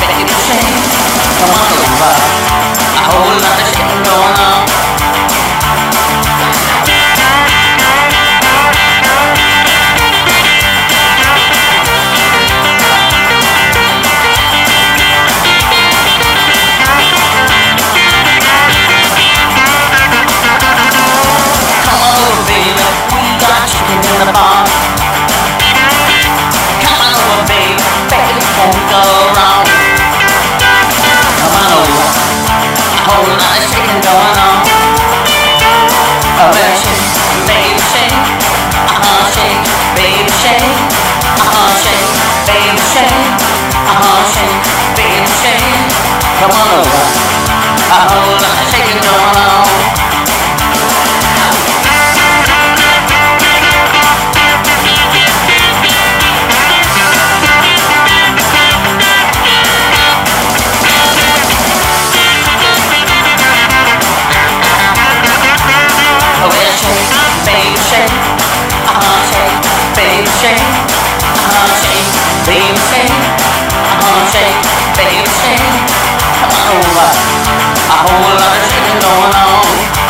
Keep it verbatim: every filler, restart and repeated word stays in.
baby, shake. Come on over. A whole lot of shaking going on. In the bar. Come on over, baby, baby, won't go wrong. Come on over, a whole lot of shaking going on. Oh, well, shake, baby, shake, uh-huh, shake, baby, shake, uh-huh, shake, baby, shake, uh-huh, shake, baby, shake. Come on over, a whole lot of shaking going on. Baby shake, uh-huh, shake, baby shake, uh-huh, shake, baby shake, uh-huh, shake, baby shake. Come on over, a whole lot of shaking going on.